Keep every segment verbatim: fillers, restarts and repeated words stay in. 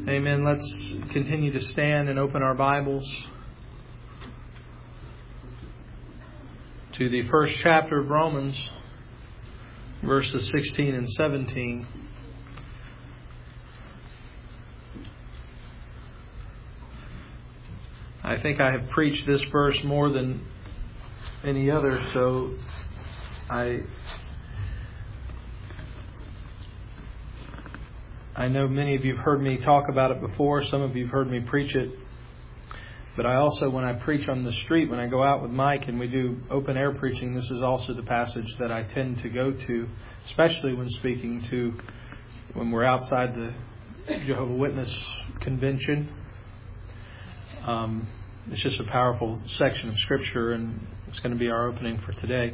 Amen. Let's continue to stand and open our Bibles to the first chapter of Romans, verses sixteen and seventeen. I think I have preached this verse more than any other, so I I know many of you have heard me talk about it before. Some of you have heard me preach it. But I also, when I preach on the street, when I go out with Mike and we do open air preaching, this is also the passage that I tend to go to, especially when speaking to, when we're outside the Jehovah's Witness convention. Um, it's just a powerful section of Scripture, and it's going to be our opening for today.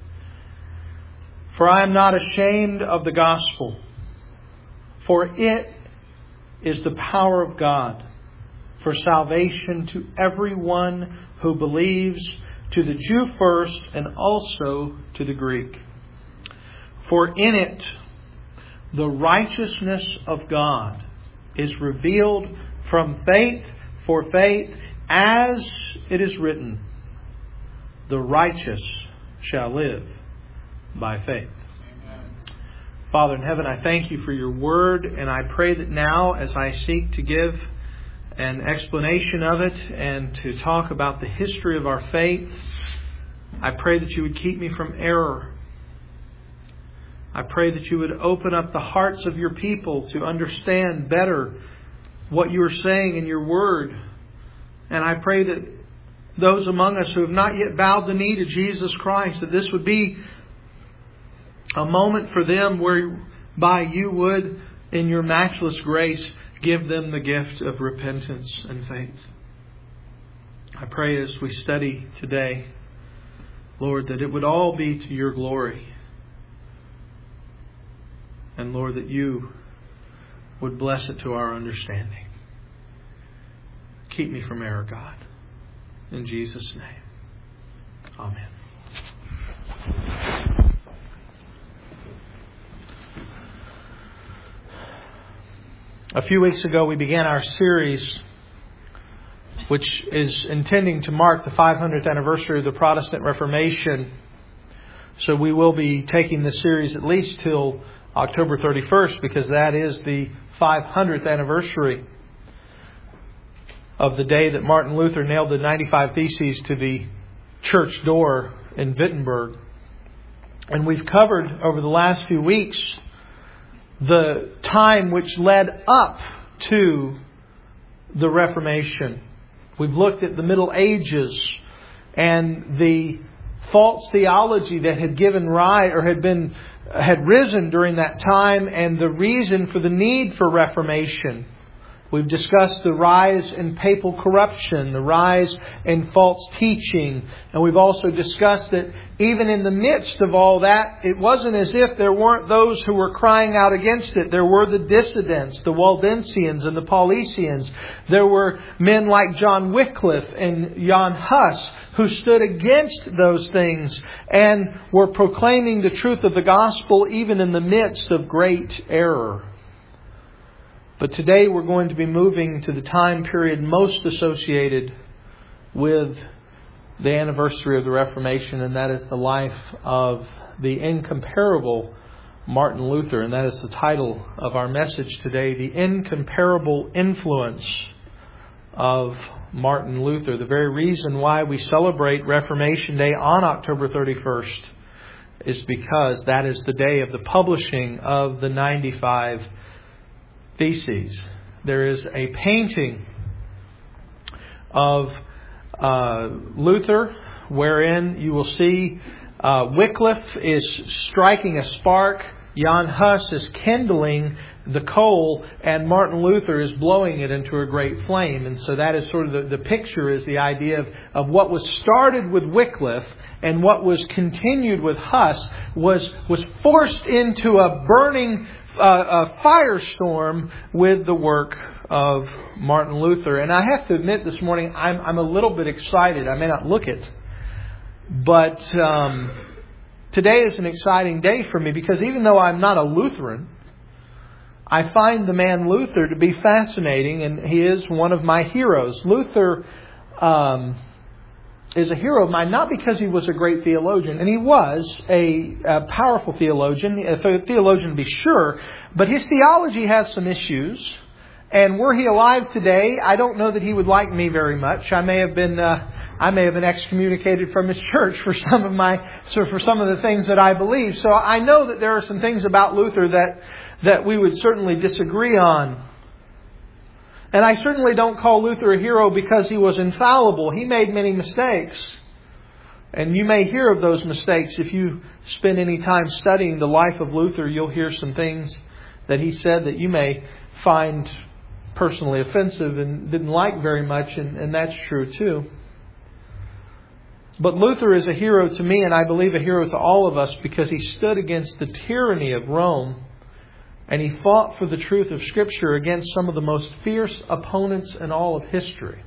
For I am not ashamed of the gospel, for it is the power of God for salvation to everyone who believes, to the Jew first and also to the Greek. For in it the righteousness of God is revealed from faith for faith, as it is written, the righteous shall live by faith. Father in heaven, I thank you for your word, and I pray that now as I seek to give an explanation of it and to talk about the history of our faith, I pray that you would keep me from error. I pray that you would open up the hearts of your people to understand better what you are saying in your word. And I pray that those among us who have not yet bowed the knee to Jesus Christ, that this would be a moment for them whereby you would, in your matchless grace, give them the gift of repentance and faith. I pray as we study today, Lord, that it would all be to your glory. And Lord, that you would bless it to our understanding. Keep me from error, God. In Jesus' name. Amen. A few weeks ago, we began our series, which is intending to mark the five hundredth anniversary of the Protestant Reformation. So we will be taking this series at least till October thirty-first, because that is the five hundredth anniversary of the day that Martin Luther nailed the ninety-five Theses to the church door in Wittenberg. And we've covered over the last few weeks the time which led up to the Reformation. We've looked at the Middle Ages and the false theology that had given rise or had been had risen during that time, and the reason for the need for Reformation. We've discussed the rise in papal corruption, the rise in false teaching, and we've also discussed that even in the midst of all that, it wasn't as if there weren't those who were crying out against it. There were the dissidents, the Waldensians and the Paulicians. There were men like John Wycliffe and Jan Hus who stood against those things and were proclaiming the truth of the gospel even in the midst of great error. But today we're going to be moving to the time period most associated with the anniversary of the Reformation, and that is the life of the incomparable Martin Luther. And that is the title of our message today, The Incomparable Influence of Martin Luther. The very reason why we celebrate Reformation Day on October thirty-first is because that is the day of the publishing of the ninety-five Theses. There is a painting of uh, Luther wherein you will see uh, Wycliffe is striking a spark, Jan Hus is kindling the coal, and Martin Luther is blowing it into a great flame. And so that is sort of the, the picture, is the idea of, of what was started with Wycliffe and what was continued with Hus was, was forced into a burning Uh, a firestorm with the work of Martin Luther. And I have to admit this morning, I'm, I'm a little bit excited. I may not look it, but um, today is an exciting day for me, because even though I'm not a Lutheran, I find the man Luther to be fascinating, and he is one of my heroes. Luther um, is a hero of mine, not because he was a great theologian, and he was a, a powerful theologian, a theologian to be sure, but his theology has some issues. And were he alive today, I don't know that he would like me very much. I may have been, uh, I may have been excommunicated from his church for some of my, so for some of the things that I believe. So I know that there are some things about Luther that that we would certainly disagree on. And I certainly don't call Luther a hero because he was infallible. He made many mistakes. And you may hear of those mistakes. If you spend any time studying the life of Luther, you'll hear some things that he said that you may find personally offensive and didn't like very much. And, and that's true too. But Luther is a hero to me, and I believe a hero to all of us, because he stood against the tyranny of Rome. And he fought for the truth of Scripture against some of the most fierce opponents in all of history.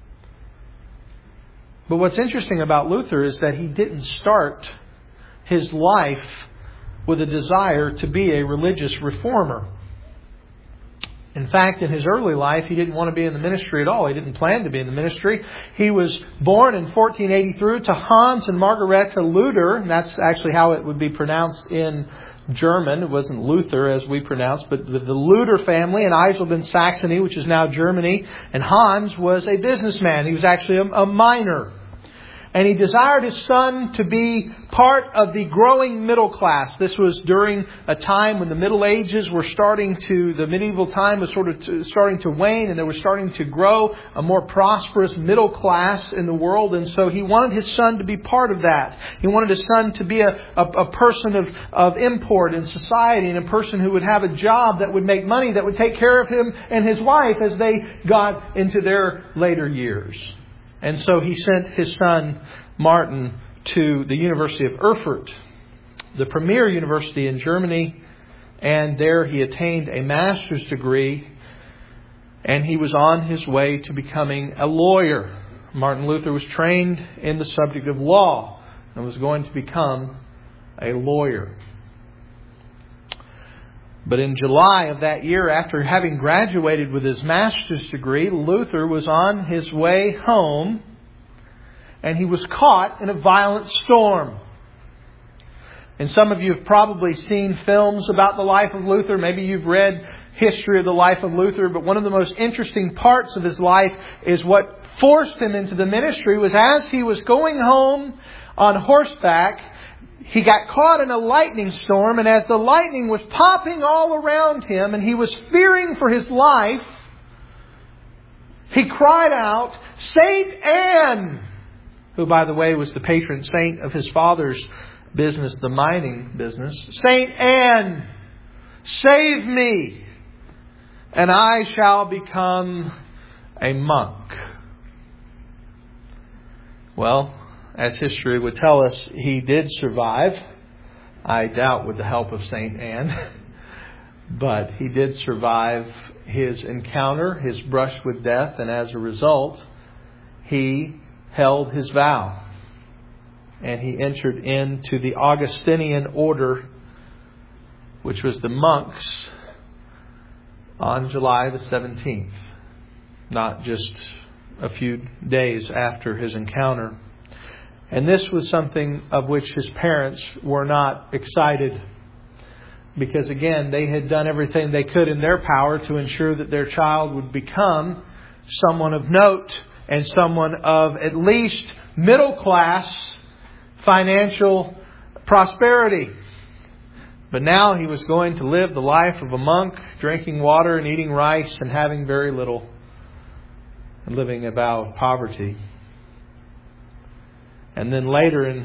But what's interesting about Luther is that he didn't start his life with a desire to be a religious reformer. In fact, in his early life, he didn't want to be in the ministry at all. He didn't plan to be in the ministry. He was born in fourteen eighty-three to Hans and Margareta Luther. And that's actually how it would be pronounced in German. It wasn't Luther as we pronounce, but the Luther family in Eisleben, Saxony, which is now Germany. And Hans was a businessman. He was actually a, a miner. And he desired his son to be part of the growing middle class. This was during a time when the Middle Ages were starting to, the medieval time was sort of to, starting to wane, and they were starting to grow a more prosperous middle class in the world. And so he wanted his son to be part of that. He wanted his son to be a, a, a person of, of import in society, and a person who would have a job that would make money, that would take care of him and his wife as they got into their later years. And so he sent his son, Martin, to the University of Erfurt, the premier university in Germany. And there he attained a master's degree. And he was on his way to becoming a lawyer. Martin Luther was trained in the subject of law and was going to become a lawyer. But in July of that year, after having graduated with his master's degree, Luther was on his way home, and he was caught in a violent storm. And some of you have probably seen films about the life of Luther. Maybe you've read history of the life of Luther. But one of the most interesting parts of his life is what forced him into the ministry was as he was going home on horseback, he got caught in a lightning storm, and as the lightning was popping all around him and he was fearing for his life, he cried out, "Saint Anne!" who, by the way, was the patron saint of his father's business, the mining business. "Saint Anne, save me, and I shall become a monk." Well, as history would tell us, he did survive. I doubt with the help of Saint Anne. But he did survive his encounter, his brush with death, and as a result, he held his vow. And he entered into the Augustinian order, which was the monks, on July the seventeenth. Not just a few days after his encounter. And this was something of which his parents were not excited. Because again, they had done everything they could in their power to ensure that their child would become someone of note and someone of at least middle class financial prosperity. But now he was going to live the life of a monk, drinking water and eating rice and having very little, and living a vow of poverty. And then later in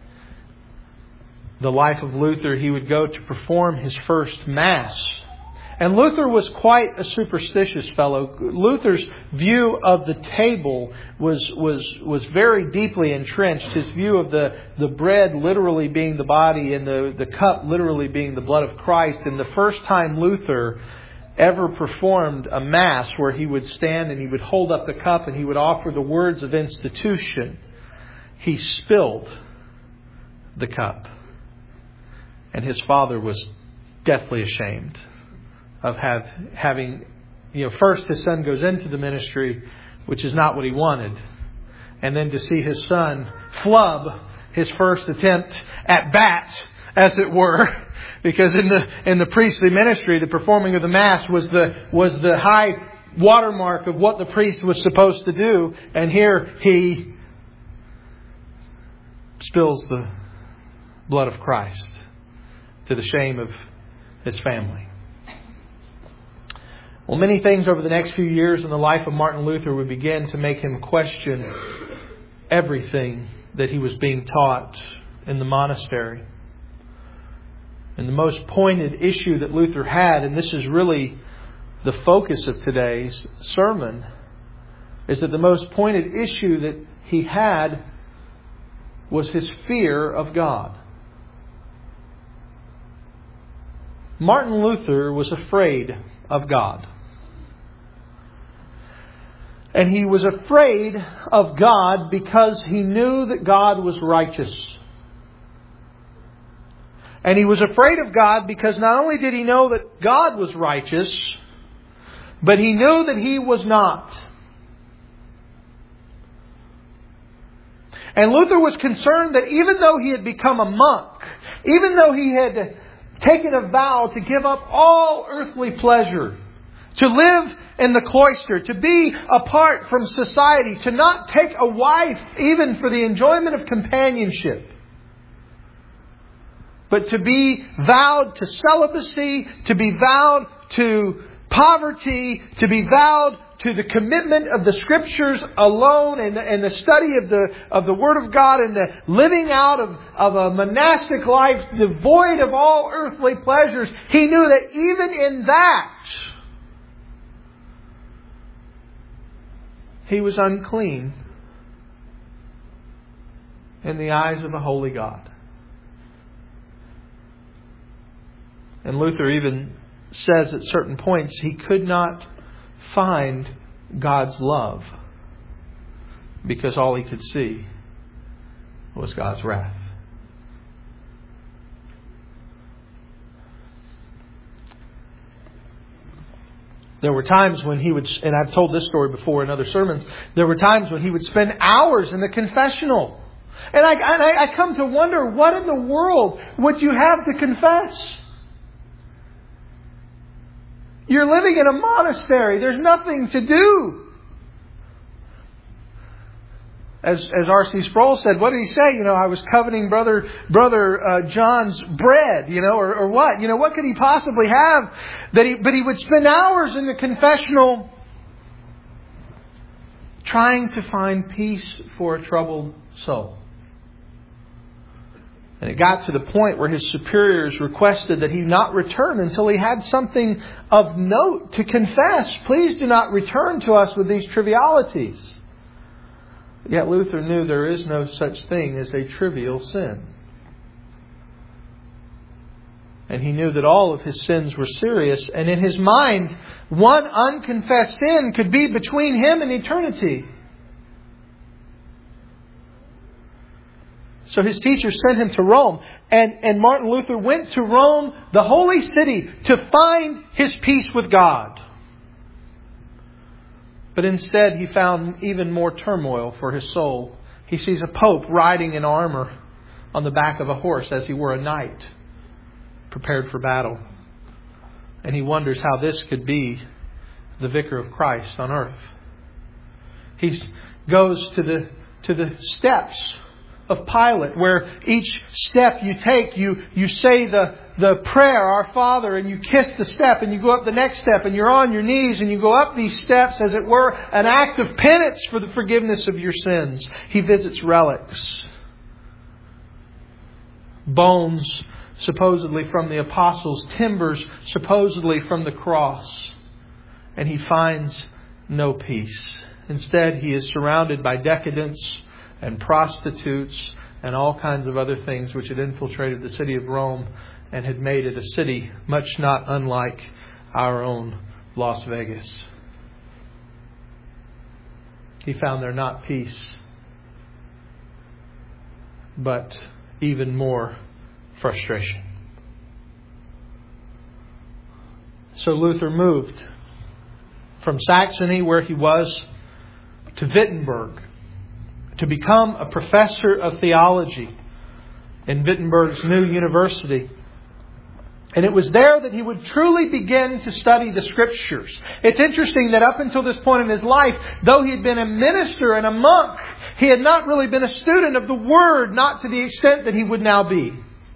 the life of Luther, he would go to perform his first Mass. And Luther was quite a superstitious fellow. Luther's view of the table was was was very deeply entrenched. His view of the, the bread literally being the body and the, the cup literally being the blood of Christ. And the first time Luther ever performed a Mass where he would stand and he would hold up the cup and he would offer the words of institution, he spilled the cup. And his father was deathly ashamed. of have having, you know, first his son goes into the ministry, which is not what he wanted. And then to see his son flub his first attempt at bat, as it were, because in the in the priestly ministry, the performing of the Mass was the was the high watermark of what the priest was supposed to do. And here he spills the blood of Christ to the shame of his family. Well, many things over the next few years in the life of Martin Luther would begin to make him question everything that he was being taught in the monastery. And the most pointed issue that Luther had, and this is really the focus of today's sermon, is that the most pointed issue that he had was his fear of God. Martin Luther was afraid of God. And he was afraid of God because he knew that God was righteous. And he was afraid of God because not only did he know that God was righteous, but he knew that he was not. And Luther was concerned that even though he had become a monk, even though he had taken a vow to give up all earthly pleasure, to live in the cloister, to be apart from society, to not take a wife even for the enjoyment of companionship, but to be vowed to celibacy, to be vowed to poverty, to be vowed to the commitment of the Scriptures alone and the, and the study of the of the Word of God and the living out of, of a monastic life devoid of all earthly pleasures. He knew that even in that, he was unclean in the eyes of a holy God. And Luther even says at certain points he could not find God's love because all he could see was God's wrath. There were times when he would, and I've told this story before in other sermons, there were times when he would spend hours in the confessional. And I, and I, I come to wonder, what in the world would you have to confess? You're living in a monastery. There's nothing to do. As as R C Sproul said, what did he say? You know, I was coveting brother brother uh, John's bread, you know, or, or what? You know, what could he possibly have? That he, but he would spend hours in the confessional trying to find peace for a troubled soul. And it got to the point where his superiors requested that he not return until he had something of note to confess. Please do not return to us with these trivialities. Yet Luther knew there is no such thing as a trivial sin. And he knew that all of his sins were serious. And in his mind, one unconfessed sin could be between him and eternity. So his teacher sent him to Rome. And, and Martin Luther went to Rome, the holy city, to find his peace with God. But instead he found even more turmoil for his soul. He sees a pope riding in armor on the back of a horse as he were a knight, prepared for battle. And he wonders how this could be the vicar of Christ on earth. He goes to the to the steps of Pilate, where each step you take, you, you say the, the prayer, Our Father, and you kiss the step, and you go up the next step, and you're on your knees, and you go up these steps, as it were, an act of penance for the forgiveness of your sins. He visits relics. Bones, supposedly from the apostles, timbers, supposedly from the cross. And he finds no peace. Instead, he is surrounded by decadence and prostitutes and all kinds of other things which had infiltrated the city of Rome and had made it a city much not unlike our own Las Vegas. He found there not peace, but even more frustration. So Luther moved from Saxony, where he was, to Wittenberg to become a professor of theology in Wittenberg's new university. And it was there that he would truly begin to study the Scriptures. It's interesting that up until this point in his life, though he had been a minister and a monk, he had not really been a student of the Word, not to the extent that he would now be.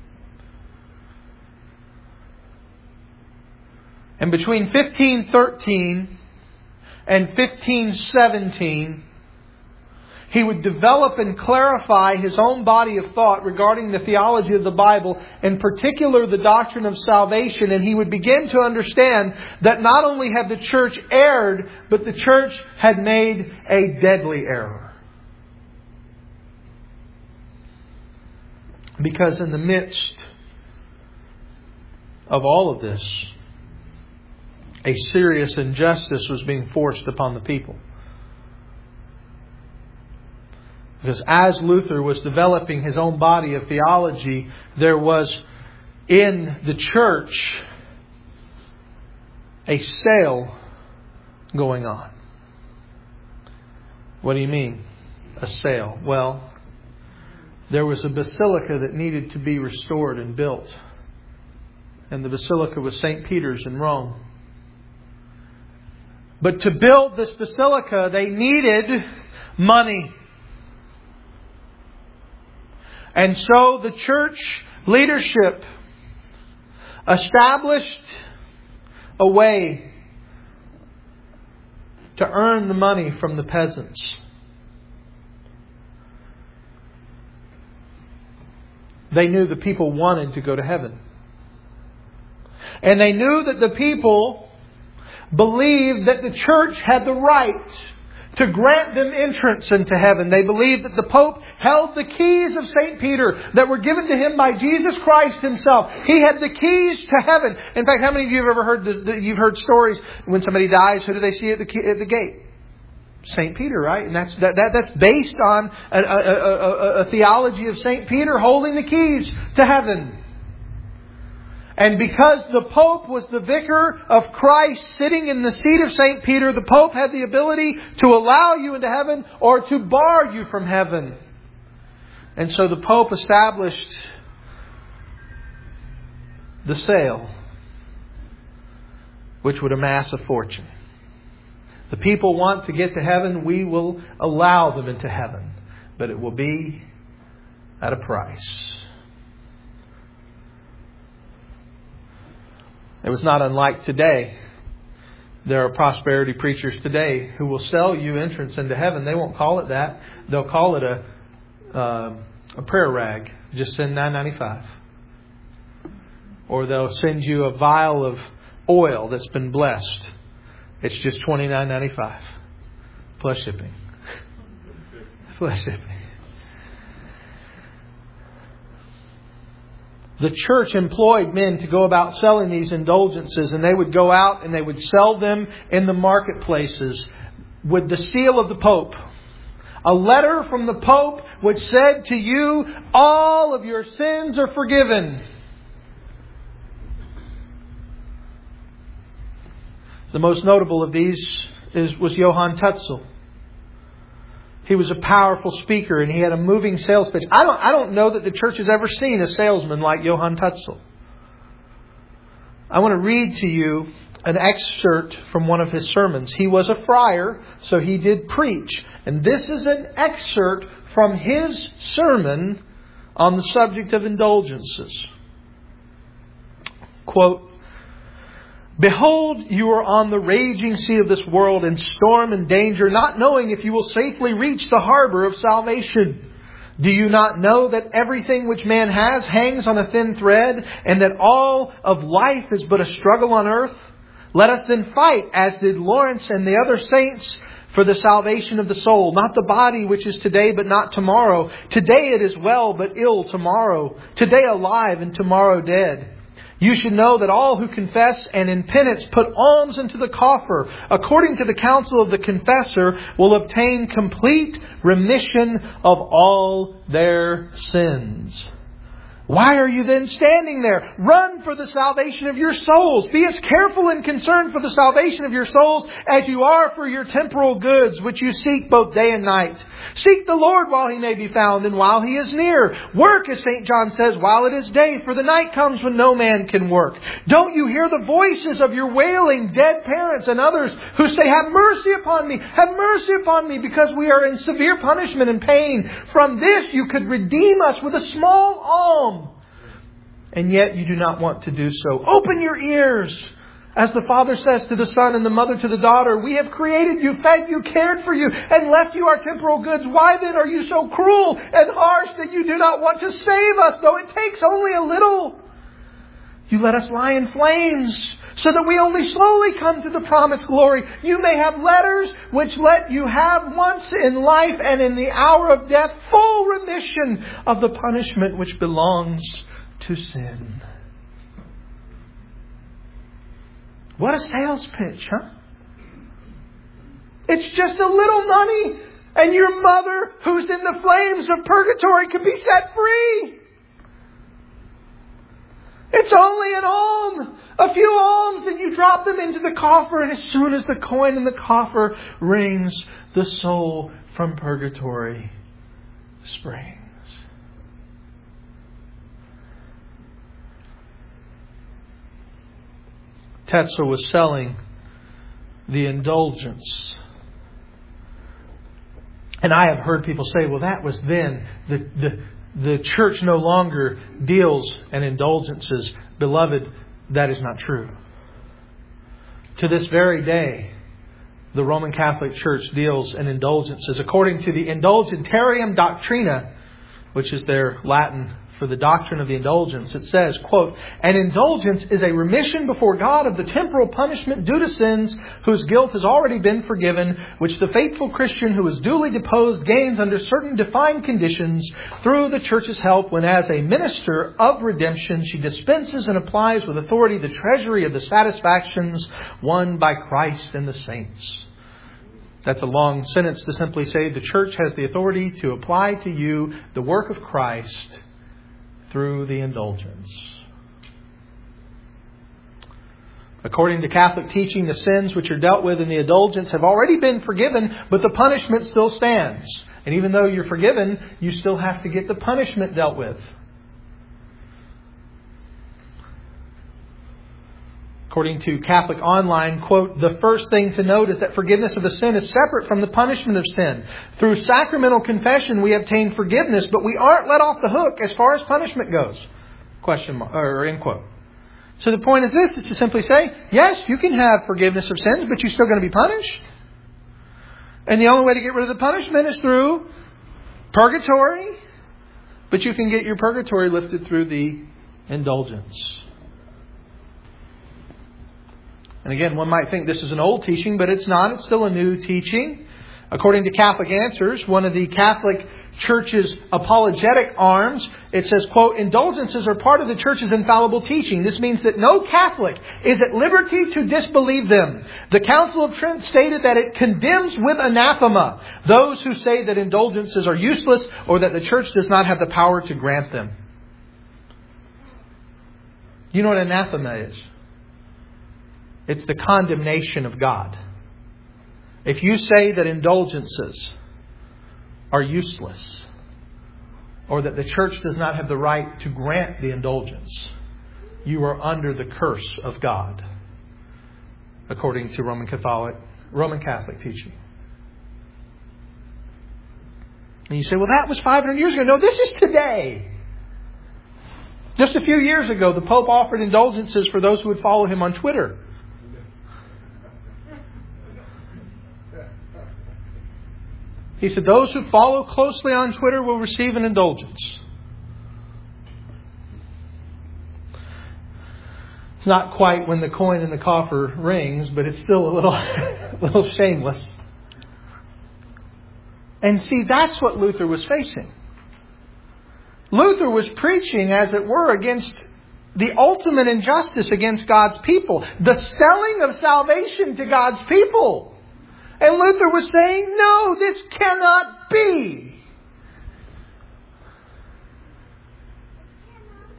And between fifteen thirteen and fifteen seventeen, he would develop and clarify his own body of thought regarding the theology of the Bible, in particular the doctrine of salvation. And he would begin to understand that not only had the church erred, but the church had made a deadly error. Because in the midst of all of this, a serious injustice was being forced upon the people. Because as Luther was developing his own body of theology, there was in the church a sale going on. What do you mean, a sale? Well, there was a basilica that needed to be restored and built. And the basilica was Saint Peter's in Rome. But to build this basilica, they needed money. And so the church leadership established a way to earn the money from the peasants. They knew the people wanted to go to heaven. And they knew that the people believed that the church had the right to grant them entrance into heaven. They believed that the Pope held the keys of Saint Peter that were given to him by Jesus Christ Himself. He had the keys to heaven. In fact, how many of you have ever heard this, you've heard stories when somebody dies, who do they see at the key, at the gate? Saint Peter, right? And that's that, that that's based on a, a, a, a theology of Saint Peter holding the keys to heaven. And because the Pope was the vicar of Christ sitting in the seat of Saint Peter, the Pope had the ability to allow you into heaven or to bar you from heaven. And so the Pope established the sale, which would amass a fortune. The people want to get to heaven, we will allow them into heaven. But it will be at a price. It was not unlike today. There are prosperity preachers today who will sell you entrance into heaven. They won't call it that. They'll call it a uh, a prayer rag. Just send nine ninety-five. Or they'll send you a vial of oil that's been blessed. It's just twenty-nine ninety-five plus shipping. Plus shipping. The church employed men to go about selling these indulgences, and they would go out and they would sell them in the marketplaces with the seal of the Pope. A letter from the Pope which said to you, all of your sins are forgiven. The most notable of these is, was Johann Tetzel. He was a powerful speaker and he had a moving sales pitch. I don't, I don't know that the church has ever seen a salesman like Johann Tetzel. I want to read to you an excerpt from one of his sermons. He was a friar, so he did preach. And this is an excerpt from his sermon on the subject of indulgences. Quote, "Behold, you are on the raging sea of this world in storm and danger, not knowing if you will safely reach the harbor of salvation. Do you not know that everything which man has hangs on a thin thread, and that all of life is but a struggle on earth? Let us then fight, as did Lawrence and the other saints, for the salvation of the soul, not the body which is today but not tomorrow. Today it is well but ill tomorrow. Today alive and tomorrow dead. You should know that all who confess and in penance put alms into the coffer, according to the counsel of the confessor, will obtain complete remission of all their sins. Why are you then standing there? Run for the salvation of your souls. Be as careful and concerned for the salvation of your souls as you are for your temporal goods, which you seek both day and night. Seek the Lord while He may be found and while He is near. Work, as Saint John says, while it is day, for the night comes when no man can work. Don't you hear the voices of your wailing dead parents and others who say, have mercy upon me, have mercy upon me, because we are in severe punishment and pain. From this you could redeem us with a small alms. And yet you do not want to do so. Open your ears. As the father says to the son and the mother to the daughter, we have created you, fed you, cared for you, and left you our temporal goods. Why then are you so cruel and harsh that you do not want to save us, though it takes only a little? You let us lie in flames, so that we only slowly come to the promised glory. You may have letters which let you have once in life and in the hour of death full remission of the punishment which belongs to sin. What a sales pitch, huh? It's just a little money, and your mother, who's in the flames of purgatory, can be set free. It's only an alms, a few alms, and you drop them into the coffer, and as soon as the coin in the coffer rings, the soul from purgatory springs. Tetzel was selling the indulgence. And I have heard people say, well, that was then. The, the, the church no longer deals in indulgences. Beloved, that is not true. To this very day, the Roman Catholic Church deals in indulgences. According to the Indulgentiarum Doctrina, which is their Latin for the doctrine of the indulgence, it says, quote, an indulgence is a remission before God of the temporal punishment due to sins whose guilt has already been forgiven, which the faithful Christian who is duly deposed gains under certain defined conditions through the Church's help, when as a minister of redemption she dispenses and applies with authority the treasury of the satisfactions won by Christ and the saints. That's a long sentence to simply say the Church has the authority to apply to you the work of Christ through the indulgence. According to Catholic teaching, the sins which are dealt with in the indulgence have already been forgiven, but the punishment still stands. And even though you're forgiven, you still have to get the punishment dealt with. According to Catholic Online, quote, the first thing to note is that forgiveness of a sin is separate from the punishment of sin. Through sacramental confession, we obtain forgiveness, but we aren't let off the hook as far as punishment goes. Question mark, or end quote. So the point is this, is to simply say, yes, you can have forgiveness of sins, but you're still going to be punished. And the only way to get rid of the punishment is through purgatory, but you can get your purgatory lifted through the indulgence. And again, one might think this is an old teaching, but it's not. It's still a new teaching. According to Catholic Answers, one of the Catholic Church's apologetic arms, it says, quote, indulgences are part of the Church's infallible teaching. This means that no Catholic is at liberty to disbelieve them. The Council of Trent stated that it condemns with anathema those who say that indulgences are useless or that the Church does not have the power to grant them. You know what anathema is? It's the condemnation of God. If you say that indulgences are useless, or that the Church does not have the right to grant the indulgence, you are under the curse of God, according to Roman Catholic, Roman Catholic teaching. And you say, well, that was five hundred years ago. No, this is today. Just a few years ago, the Pope offered indulgences for those who would follow him on Twitter. He said, those who follow closely on Twitter will receive an indulgence. It's not quite when the coin in the coffer rings, but it's still a little, a little shameless. And see, that's what Luther was facing. Luther was preaching, as it were, against the ultimate injustice against God's people. The selling of salvation to God's people. And Luther was saying, no, this cannot be.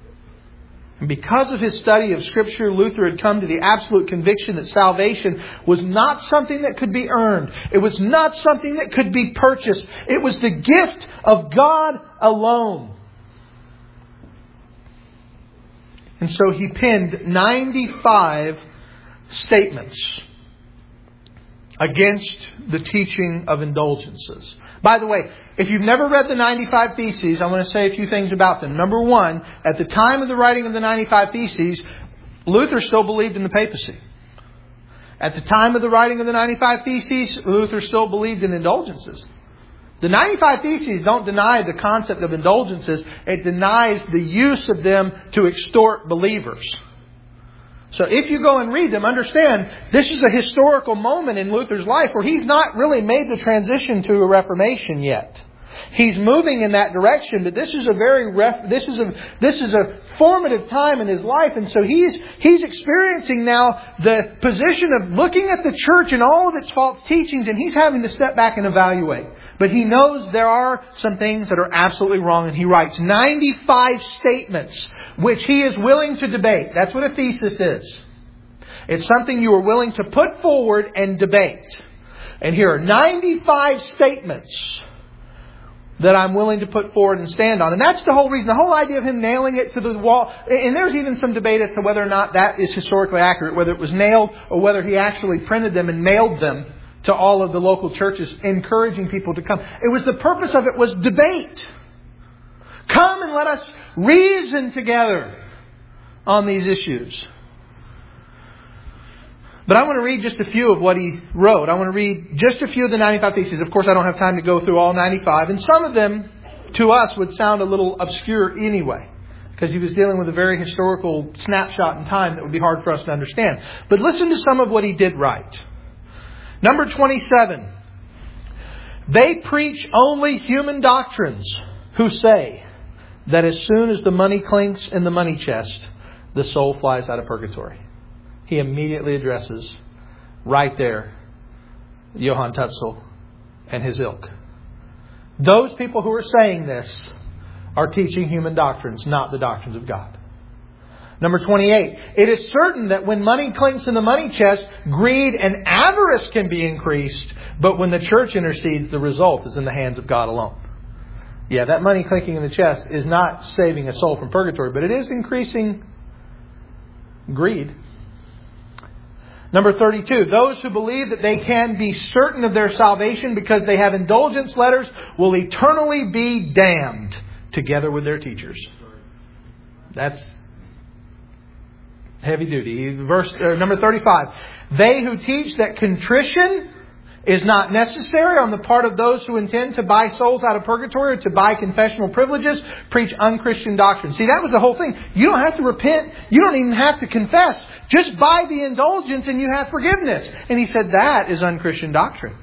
And because of his study of Scripture, Luther had come to the absolute conviction that salvation was not something that could be earned. It was not something that could be purchased. It was the gift of God alone. And so he penned ninety-five statements against the teaching of indulgences. By the way, if you've never read the ninety-five Theses, I want to say a few things about them. Number one, at the time of the writing of the ninety-five Theses, Luther still believed in the papacy. At the time of the writing of the ninety-five Theses, Luther still believed in indulgences. The ninety-five Theses don't deny the concept of indulgences. It denies the use of them to extort believers. So if you go and read them, understand this is a historical moment in Luther's life where he's not really made the transition to a Reformation yet. He's moving in that direction, but this is a very ref, this is a this is a formative time in his life, and so he's he's experiencing now the position of looking at the church and all of its false teachings, and he's having to step back and evaluate. But he knows there are some things that are absolutely wrong, and he writes ninety-five statements which he is willing to debate. That's what a thesis is. It's something you are willing to put forward and debate. And here are ninety-five statements that I'm willing to put forward and stand on. And that's the whole reason, the whole idea of him nailing it to the wall. And there's even some debate as to whether or not that is historically accurate, whether it was nailed or whether he actually printed them and mailed them to all of the local churches, encouraging people to come. It was the purpose of it was debate. Come and let us reason together on these issues. But I want to read just a few of what he wrote. I want to read just a few of the ninety-five Theses. Of course, I don't have time to go through all ninety-five. And some of them, to us, would sound a little obscure anyway, because he was dealing with a very historical snapshot in time that would be hard for us to understand. But listen to some of what he did write. Number twenty-seven. They preach only human doctrines who say that as soon as the money clinks in the money chest, the soul flies out of purgatory. He immediately addresses right there Johann Tetzel and his ilk. Those people who are saying this are teaching human doctrines, not the doctrines of God. Number twenty-eight. It is certain that when money clinks in the money chest, greed and avarice can be increased, but when the church intercedes, the result is in the hands of God alone. Yeah, that money clinking in the chest is not saving a soul from purgatory, but it is increasing greed. Number thirty-two. Those who believe that they can be certain of their salvation because they have indulgence letters will eternally be damned together with their teachers. That's heavy duty. Verse uh, number thirty-five. They who teach that contrition is not necessary on the part of those who intend to buy souls out of purgatory or to buy confessional privileges preach unchristian doctrine. See, that was the whole thing. You don't have to repent. You don't even have to confess. Just buy the indulgence and you have forgiveness. And he said that is unchristian doctrine.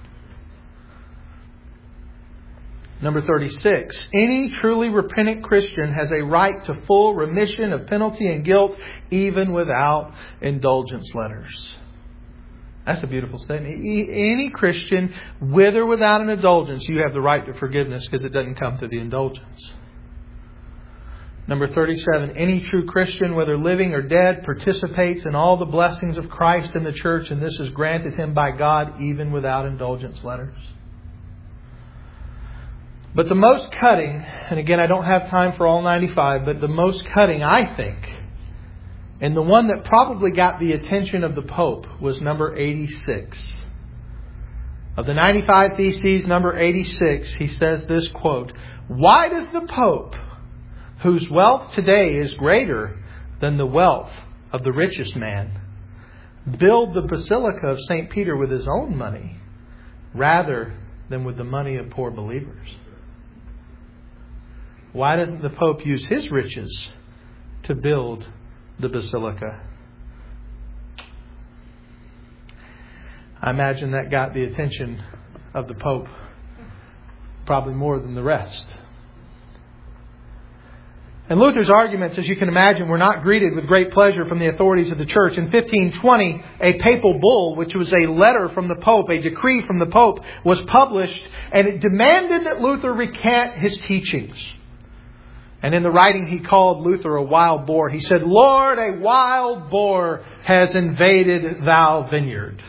Number thirty-six. Any truly repentant Christian has a right to full remission of penalty and guilt even without indulgence letters. That's a beautiful statement. Any Christian, with or without an indulgence, you have the right to forgiveness because it doesn't come through the indulgence. Number thirty-seven. Any true Christian, whether living or dead, participates in all the blessings of Christ in the church, and this is granted him by God even without indulgence letters. But the most cutting, and again I don't have time for all ninety-five, but the most cutting, I think, and the one that probably got the attention of the Pope, was number eighty-six. Of the ninety-five Theses, number eighty-six, he says this quote, "Why does the Pope, whose wealth today is greater than the wealth of the richest man, build the Basilica of Saint Peter with his own money rather than with the money of poor believers? Why doesn't the Pope use his riches to build the Basilica?" I imagine that got the attention of the Pope probably more than the rest. And Luther's arguments, as you can imagine, were not greeted with great pleasure from the authorities of the church. In fifteen twenty, a papal bull, which was a letter from the Pope, a decree from the Pope, was published, and it demanded that Luther recant his teachings. And in the writing, he called Luther a wild boar. He said, "Lord, a wild boar has invaded thou vineyard."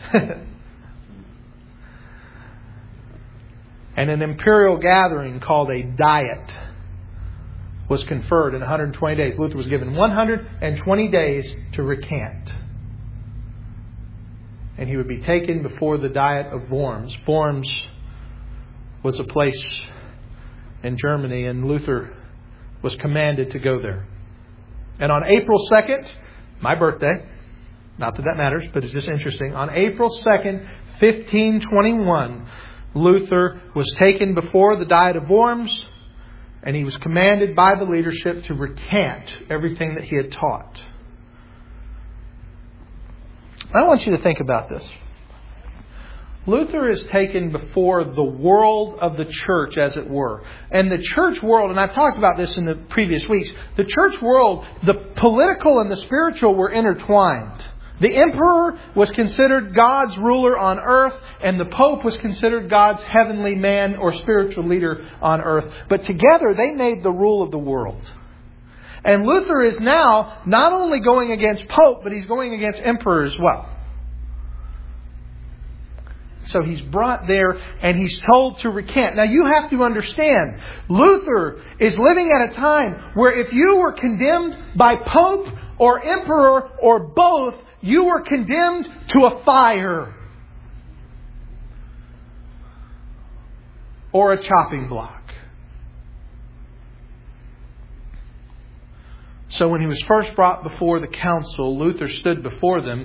And an imperial gathering called a Diet was conferred in one hundred twenty days. Luther was given one hundred twenty days to recant. And he would be taken before the Diet of Worms. Worms was a place in Germany, and Luther was commanded to go there. And on April second, my birthday, not that that matters, but it's just interesting. On April second, fifteen twenty-one, Luther was taken before the Diet of Worms, and he was commanded by the leadership to recant everything that he had taught. I want you to think about this. Luther is taken before the world of the church, as it were. And the church world, and I've talked about this in the previous weeks, the church world, the political and the spiritual were intertwined. The emperor was considered God's ruler on earth, and the pope was considered God's heavenly man or spiritual leader on earth. But together they made the rule of the world. And Luther is now not only going against pope, but he's going against emperor as well. So he's brought there and he's told to recant. Now you have to understand, Luther is living at a time where if you were condemned by pope or emperor or both, you were condemned to a fire or a chopping block. So when he was first brought before the council, Luther stood before them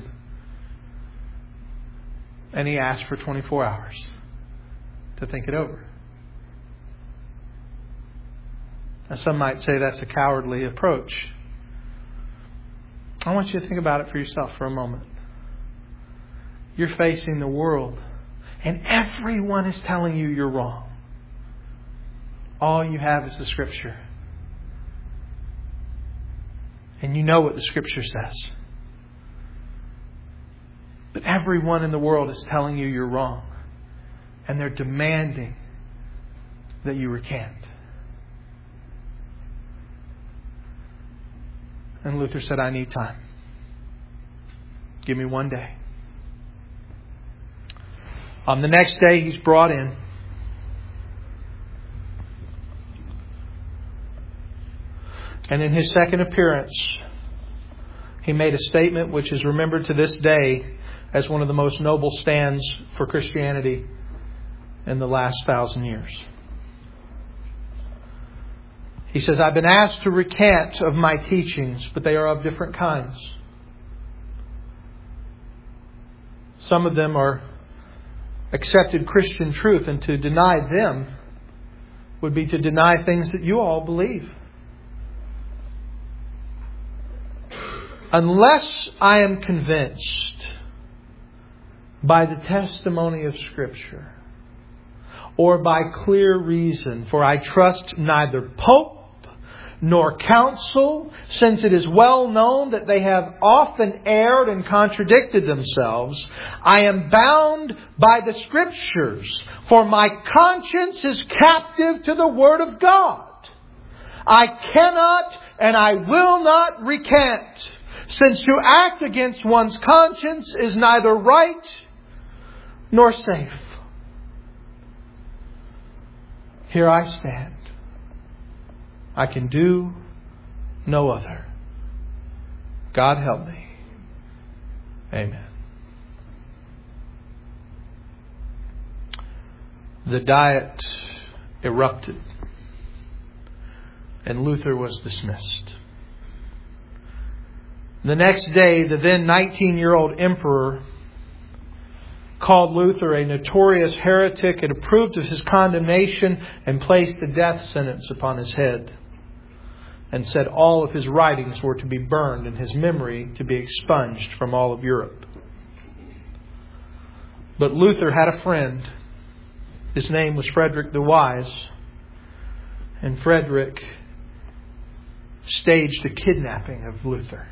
and he asked for twenty-four hours to think it over. Now some might say that's a cowardly approach. I want you to think about it for yourself for a moment. You're facing the world, and everyone is telling you you're wrong. All you have is the Scripture. And you know what the Scripture says. But everyone in the world is telling you you're wrong. And they're demanding that you recant. And Luther said, I need time. Give me one day. On the next day, he's brought in. And in his second appearance, he made a statement which is remembered to this day as one of the most noble stands for Christianity in the last thousand years. He says, I've been asked to recant of my teachings, but they are of different kinds. Some of them are accepted Christian truth, and to deny them would be to deny things that you all believe. Unless I am convinced by the testimony of Scripture or by clear reason, for I trust neither Pope nor council, since it is well known that they have often erred and contradicted themselves, I am bound by the Scriptures, for my conscience is captive to the Word of God. I cannot and I will not recant, since to act against one's conscience is neither right nor safe. Here I stand. I can do no other. God help me. Amen. The Diet erupted, and Luther was dismissed. The next day, the then nineteen-year-old emperor called Luther a notorious heretic and approved of his condemnation and placed the death sentence upon his head, and said all of his writings were to be burned and his memory to be expunged from all of Europe. But Luther had a friend. His name was Frederick the Wise. And Frederick staged a kidnapping of Luther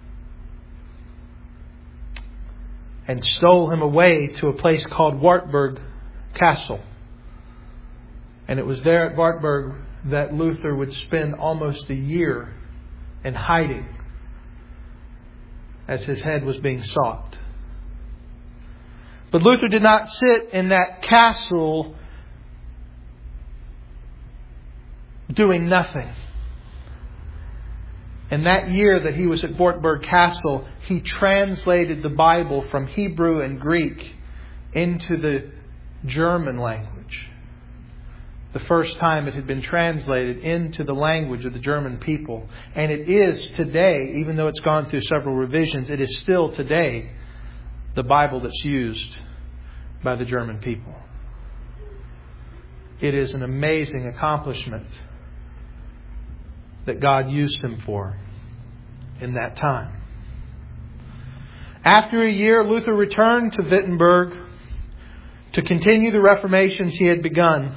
and stole him away to a place called Wartburg Castle. And it was there at Wartburg that Luther would spend almost a year in hiding as his head was being sought. But Luther did not sit in that castle doing nothing. In that year that he was at Wartburg Castle, he translated the Bible from Hebrew and Greek into the German language. The first time it had been translated into the language of the German people. And it is today, even though it's gone through several revisions, it is still today the Bible that's used by the German people. It is an amazing accomplishment that God used him for in that time. After a year, Luther returned to Wittenberg to continue the reformations he had begun.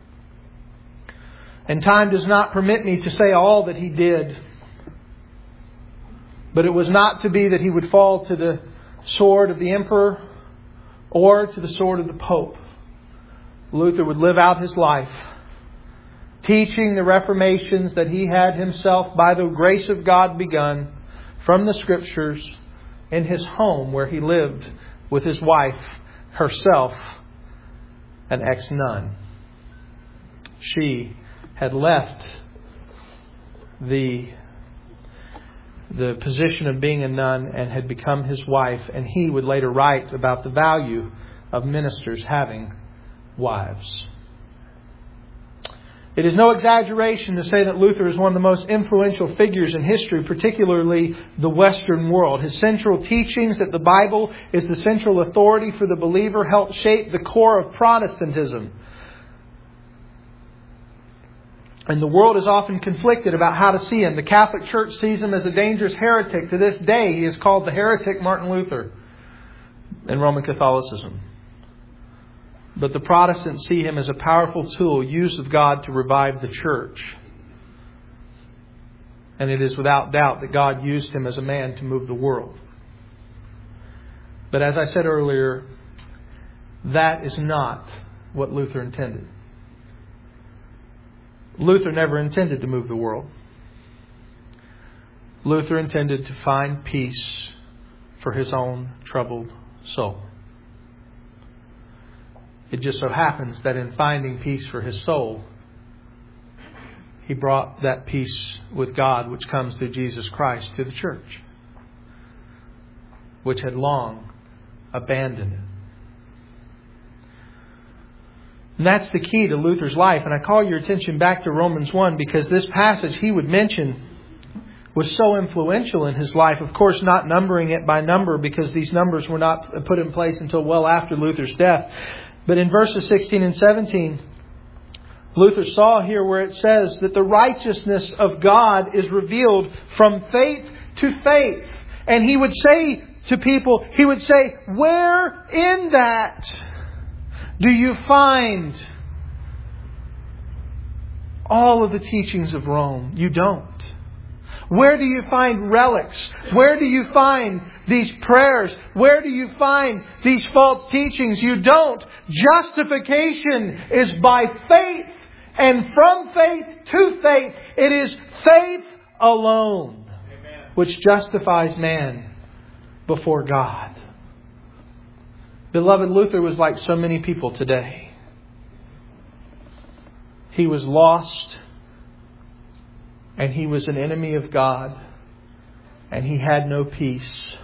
And time does not permit me to say all that he did. But it was not to be that he would fall to the sword of the emperor or to the sword of the pope. Luther would live out his life teaching the reformations that he had himself, by the grace of God, begun from the Scriptures in his home where he lived with his wife, herself an ex-nun. She had left the, the position of being a nun and had become his wife, and he would later write about the value of ministers having wives. It is no exaggeration to say that Luther is one of the most influential figures in history, particularly the Western world. His central teachings that the Bible is the central authority for the believer helped shape the core of Protestantism. And the world is often conflicted about how to see him. The Catholic Church sees him as a dangerous heretic. To this day, he is called the heretic Martin Luther in Roman Catholicism. But the Protestants see him as a powerful tool used of God to revive the church. And it is without doubt that God used him as a man to move the world. But as I said earlier, that is not what Luther intended. Luther never intended to move the world. Luther intended to find peace for his own troubled soul. It just so happens that in finding peace for his soul, he brought that peace with God which comes through Jesus Christ to the church, which had long abandoned it. And that's the key to Luther's life. And I call your attention back to Romans one because this passage he would mention was so influential in his life. Of course, not numbering it by number because these numbers were not put in place until well after Luther's death. But in verses sixteen and seventeen, Luther saw here where it says that the righteousness of God is revealed from faith to faith. And he would say to people, he would say, where in that do you find all of the teachings of Rome? You don't. Where do you find relics? Where do you find these prayers? Where do you find these false teachings? You don't. Justification is by faith. And from faith to faith. It is faith alone. Amen. Which justifies man before God. Beloved, Luther was like so many people today. He was lost. And he was an enemy of God. And he had no peace.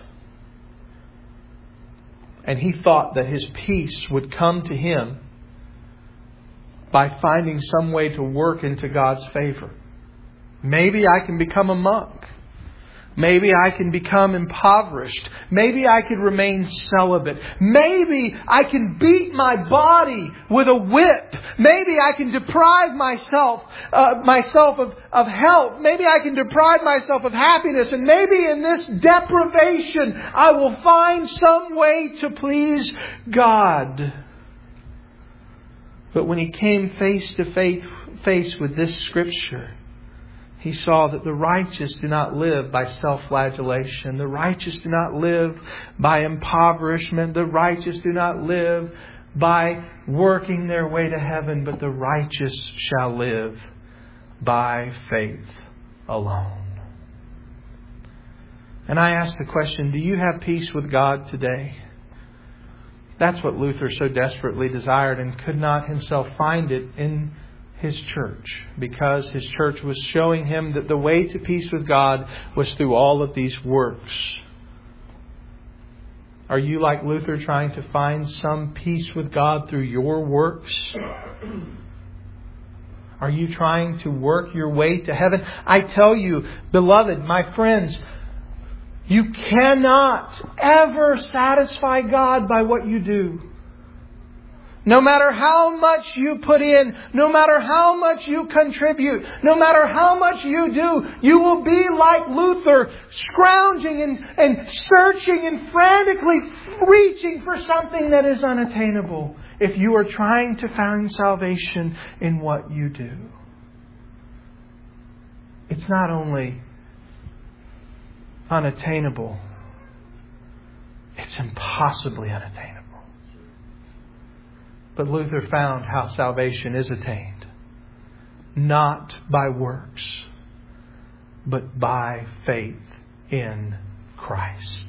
And he thought that his peace would come to him by finding some way to work into God's favor. Maybe I can become a monk. Maybe I can become impoverished. Maybe I can remain celibate. Maybe I can beat my body with a whip. Maybe I can deprive myself uh, myself of, of health. Maybe I can deprive myself of happiness. And maybe in this deprivation I will find some way to please God. But when he came face to face, face with this Scripture, he saw that the righteous do not live by self-flagellation. The righteous do not live by impoverishment. The righteous do not live by working their way to heaven, but the righteous shall live by faith alone. And I ask the question, do you have peace with God today? That's what Luther so desperately desired and could not himself find it in his church, because his church was showing him that the way to peace with God was through all of these works. Are you like Luther, trying to find some peace with God through your works? Are you trying to work your way to heaven? I tell you, beloved, my friends, you cannot ever satisfy God by what you do. No matter how much you put in, no matter how much you contribute, no matter how much you do, you will be like Luther, scrounging and, and searching and frantically reaching for something that is unattainable if you are trying to find salvation in what you do. It's not only unattainable, it's impossibly unattainable. But Luther found how salvation is attained. Not by works, but by faith in Christ.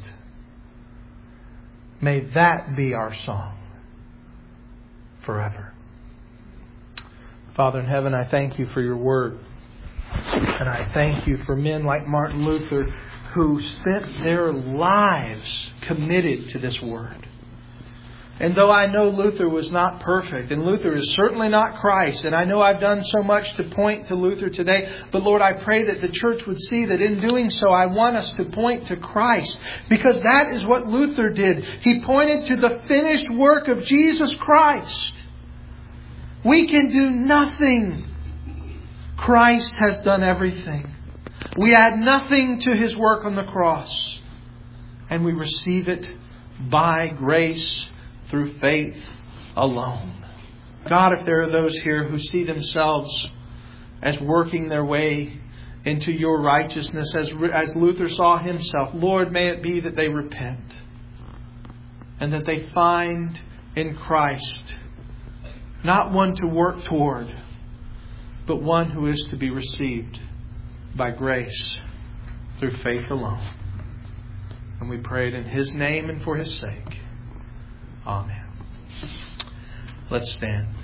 May that be our song forever. Father in heaven, I thank You for Your word. And I thank You for men like Martin Luther who spent their lives committed to this word. And though I know Luther was not perfect, and Luther is certainly not Christ, and I know I've done so much to point to Luther today, but Lord, I pray that the church would see that in doing so, I want us to point to Christ, because that is what Luther did. He pointed to the finished work of Jesus Christ. We can do nothing. Christ has done everything. We add nothing to His work on the cross, and we receive it by grace through faith alone. God, if there are those here who see themselves as working their way into Your righteousness, as, as Luther saw himself, Lord, may it be that they repent and that they find in Christ not one to work toward, but one who is to be received by grace through faith alone. And we pray it in His name and for His sake. Amen. Let's stand.